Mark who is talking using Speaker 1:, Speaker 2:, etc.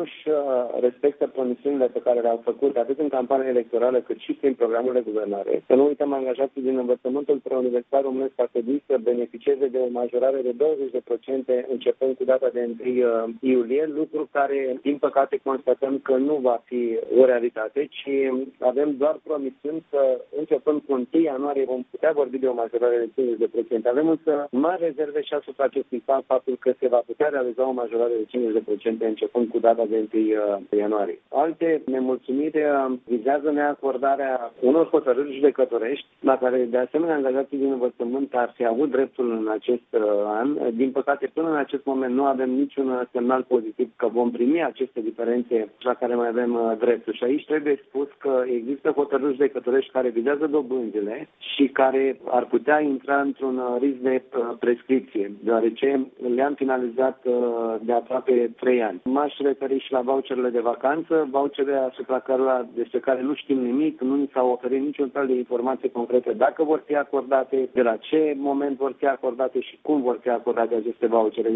Speaker 1: își respectă promisiunile pe care le-au făcut atât în campania electorală cât și prin programul de guvernare. Să nu uităm, angajații din învățământul preuniversitar românesc ar trebui să beneficieze de o majorare de 20% începând cu data de 1 iulie, lucru care, din păcate, constatăm că nu va fi o realitate, ci avem doar promisiuni că începând cu 1 ianuarie vom putea vorbi de o majorare de 50%. Avem însă mari rezerve și asupra acestui fapt, faptul că se va putea realiza o majorare de 50% începând cu data de 1 ianuarie. Alte nemulțumiri vizează neacordarea unor hotărâri judecătorești la care, de asemenea, angajații din învățământ ar fi avut dreptul în acest an. Din păcate, până în acest moment nu avem niciun semnal pozitiv că vom primi aceste diferențe la care mai avem dreptul. Și aici trebuie spus că există hotărâri judecătorești care vizează dobânzile și care ar putea intra într-un risc de prescripție, deoarece le-am finalizat de aproape 3 ani. M-aș referi și la voucherele de vacanță, voucherele despre care nu știm nimic, nu ni s-au oferit niciun fel de informație concretă dacă vor fi acordate, de la ce moment vor fi acordate și cum vor fi acordate aceste vouchere.